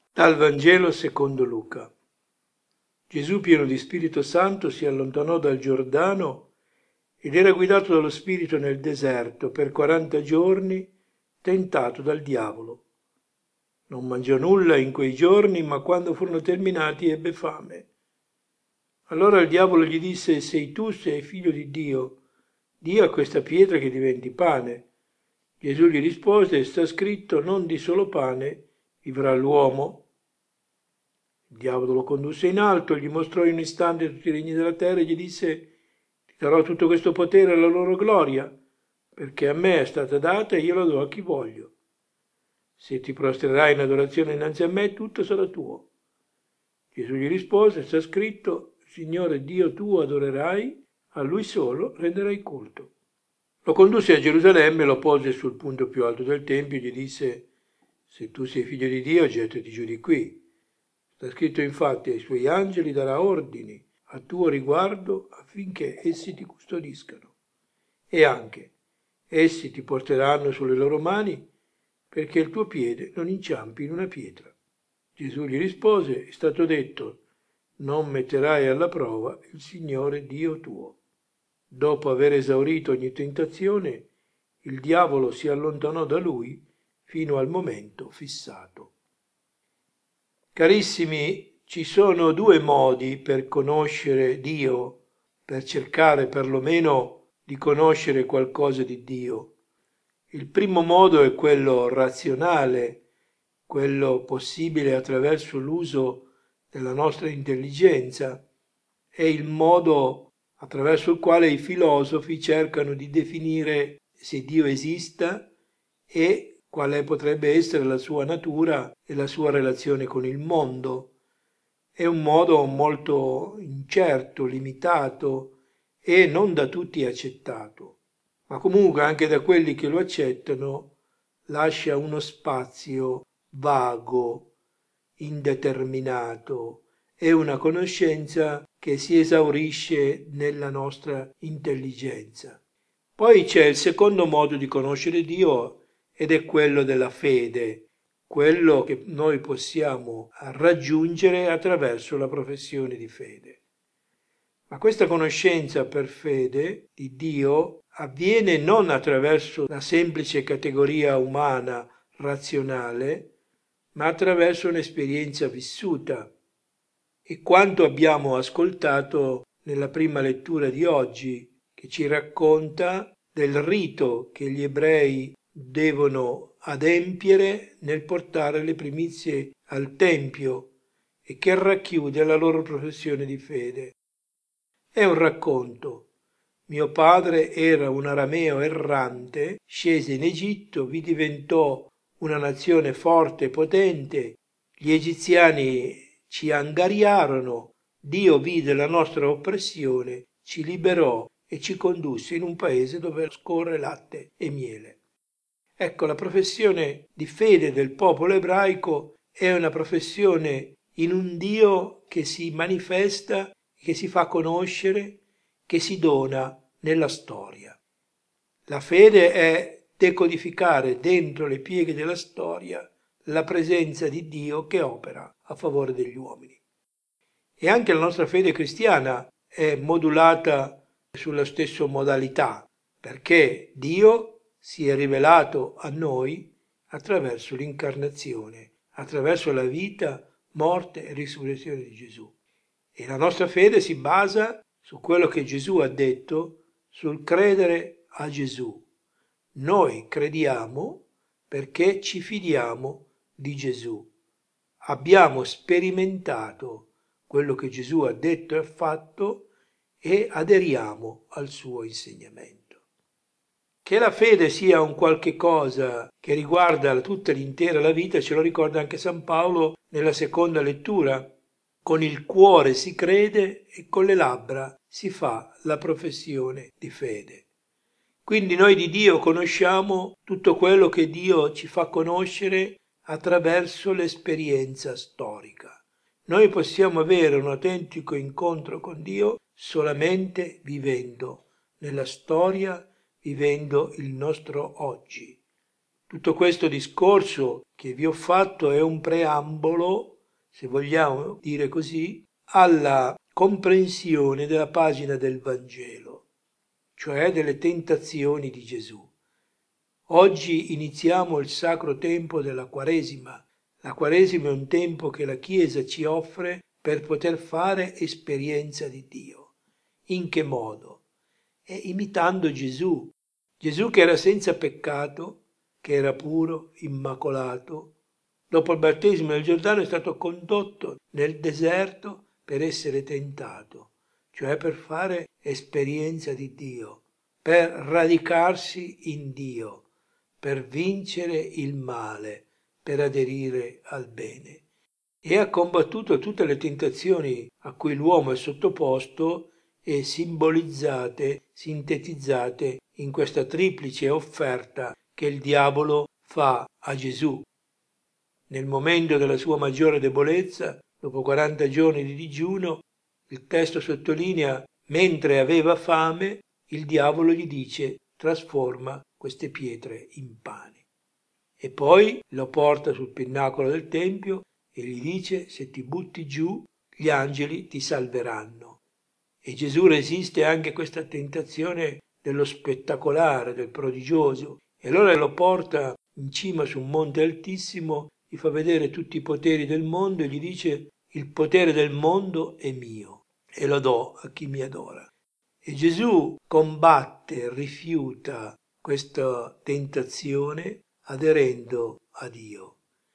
Dal Vangelo secondo Luca. Gesù, pieno di Spirito Santo, si allontanò dal Giordano ed era guidato dallo Spirito nel deserto per 40 giorni, tentato dal diavolo. Non mangiò nulla in quei giorni, ma quando furono terminati ebbe fame. Allora il diavolo gli disse: sei figlio di Dio, di a questa pietra che diventi pane. Gesù gli rispose: sta scritto, non di solo pane vivrà l'uomo. Il diavolo lo condusse in alto, gli mostrò in un istante tutti i regni della terra e gli disse: ti darò tutto questo potere e la loro gloria, perché a me è stata data e io la do a chi voglio. Se ti prostrerai in adorazione innanzi a me, tutto sarà tuo. Gesù gli rispose: sta scritto, Signore Dio tuo adorerai, a Lui solo renderai culto. Lo condusse a Gerusalemme, lo pose sul punto più alto del Tempio e gli disse: se tu sei figlio di Dio, gettati giù di qui. Sta scritto infatti: ai suoi angeli darà ordini a tuo riguardo affinché essi ti custodiscano. E anche essi ti porteranno sulle loro mani perché il tuo piede non inciampi in una pietra. Gesù gli rispose: è stato detto, non metterai alla prova il Signore Dio tuo. Dopo aver esaurito ogni tentazione, il diavolo si allontanò da lui fino al momento fissato. Carissimi, ci sono due modi per conoscere Dio, per cercare perlomeno di conoscere qualcosa di Dio. Il primo modo è quello razionale, quello possibile attraverso l'uso della nostra intelligenza. È il modo attraverso il quale i filosofi cercano di definire se Dio esista e quale potrebbe essere la sua natura e la sua relazione con il mondo. È un modo molto incerto, limitato e non da tutti accettato, ma comunque anche da quelli che lo accettano lascia uno spazio vago, indeterminato, è una conoscenza che si esaurisce nella nostra intelligenza. Poi c'è il secondo modo di conoscere Dio ed è quello della fede, quello che noi possiamo raggiungere attraverso la professione di fede. Ma questa conoscenza per fede di Dio avviene non attraverso la semplice categoria umana, razionale, ma attraverso un'esperienza vissuta. E quanto abbiamo ascoltato nella prima lettura di oggi, che ci racconta del rito che gli ebrei devono adempiere nel portare le primizie al Tempio e che racchiude la loro professione di fede. È un racconto. Mio padre era un arameo errante, scese in Egitto, vi diventò una nazione forte e potente, gli egiziani ci angariarono, Dio vide la nostra oppressione, ci liberò e ci condusse in un paese dove scorre latte e miele. Ecco, la professione di fede del popolo ebraico è una professione in un Dio che si manifesta, che si fa conoscere, che si dona nella storia. La fede è decodificare dentro le pieghe della storia la presenza di Dio che opera a favore degli uomini. E anche la nostra fede cristiana è modulata sulla stessa modalità, perché Dio si è rivelato a noi attraverso l'incarnazione, attraverso la vita, morte e risurrezione di Gesù. E la nostra fede si basa su quello che Gesù ha detto, sul credere a Gesù. Noi crediamo perché ci fidiamo di Gesù. Abbiamo sperimentato quello che Gesù ha detto e fatto e aderiamo al suo insegnamento. Che la fede sia un qualche cosa che riguarda tutta l'intera la vita ce lo ricorda anche San Paolo nella seconda lettura. Con il cuore si crede e con le labbra si fa la professione di fede. Quindi noi di Dio conosciamo tutto quello che Dio ci fa conoscere attraverso l'esperienza storica. Noi possiamo avere un autentico incontro con Dio solamente vivendo nella storia, vivendo il nostro oggi. Tutto questo discorso che vi ho fatto è un preambolo, se vogliamo dire così, alla comprensione della pagina del Vangelo, cioè delle tentazioni di Gesù. Oggi iniziamo il sacro tempo della Quaresima. La Quaresima è un tempo che la Chiesa ci offre per poter fare esperienza di Dio. In che modo? Imitando Gesù. Gesù che era senza peccato, che era puro, immacolato. Dopo il battesimo nel Giordano è stato condotto nel deserto per essere tentato, cioè per fare esperienza di Dio, per radicarsi in Dio, per vincere il male, per aderire al bene. E ha combattuto tutte le tentazioni a cui l'uomo è sottoposto e simbolizzate, sintetizzate in questa triplice offerta che il diavolo fa a Gesù. Nel momento della sua maggiore debolezza, dopo 40 giorni di digiuno, il testo sottolinea, mentre aveva fame, il diavolo gli dice trasforma queste pietre in pane. E poi lo porta sul pinnacolo del tempio e gli dice se ti butti giù gli angeli ti salveranno. E Gesù resiste anche a questa tentazione dello spettacolare, del prodigioso, e allora lo porta in cima su un monte altissimo, gli fa vedere tutti i poteri del mondo e gli dice il potere del mondo è mio e lo do a chi mi adora. E Gesù combatte, rifiuta questa tentazione aderendo a Dio.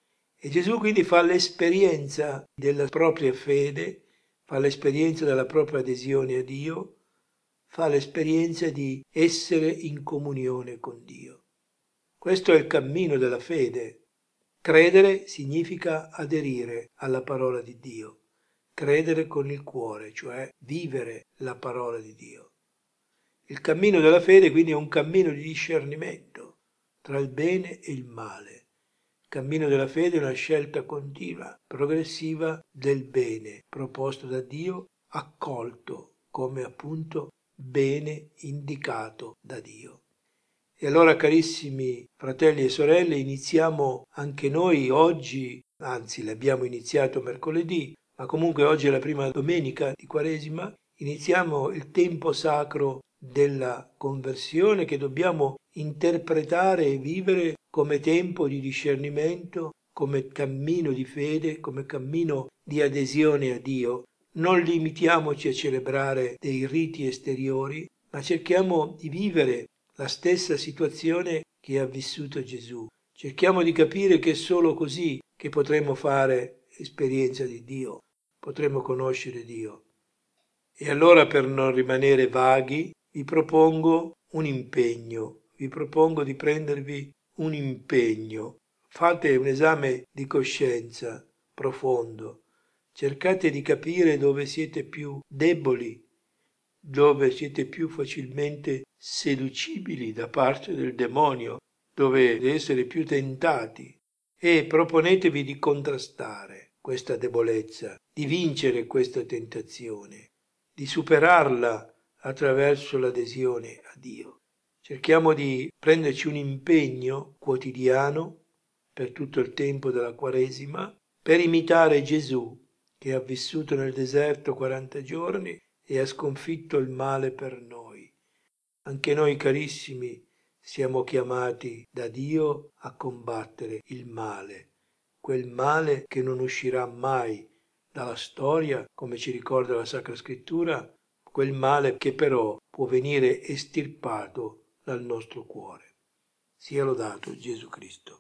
E Gesù quindi fa l'esperienza della propria fede, fa l'esperienza della propria adesione a Dio, fa l'esperienza di essere in comunione con Dio. Questo è il cammino della fede. Credere significa aderire alla parola di Dio, credere con il cuore, cioè vivere la parola di Dio. Il cammino della fede quindi è un cammino di discernimento tra il bene e il male. Il cammino della fede è una scelta continua, progressiva del bene proposto da Dio, accolto come appunto bene indicato da Dio. E allora, carissimi fratelli e sorelle, iniziamo anche noi oggi, anzi l'abbiamo iniziato mercoledì, ma comunque oggi è la prima domenica di Quaresima, iniziamo il tempo sacro della conversione che dobbiamo interpretare e vivere come tempo di discernimento, come cammino di fede, come cammino di adesione a Dio. Non limitiamoci a celebrare dei riti esteriori, ma cerchiamo di vivere la stessa situazione che ha vissuto Gesù. Cerchiamo di capire che è solo così che potremo fare esperienza di Dio, potremo conoscere Dio. E allora, per non rimanere vaghi, vi propongo un impegno, vi propongo di prendervi un impegno. Fate un esame di coscienza profondo, cercate di capire dove siete più deboli, dove siete più facilmente seducibili da parte del demonio, dovete essere più tentati e proponetevi di contrastare questa debolezza, di vincere questa tentazione, di superarla attraverso l'adesione a Dio. Cerchiamo di prenderci un impegno quotidiano per tutto il tempo della Quaresima per imitare Gesù che ha vissuto nel deserto 40 giorni e ha sconfitto il male per noi. Anche noi, carissimi, siamo chiamati da Dio a combattere il male, quel male che non uscirà mai dalla storia, come ci ricorda la Sacra Scrittura, quel male che però può venire estirpato dal nostro cuore. Sia lodato Gesù Cristo.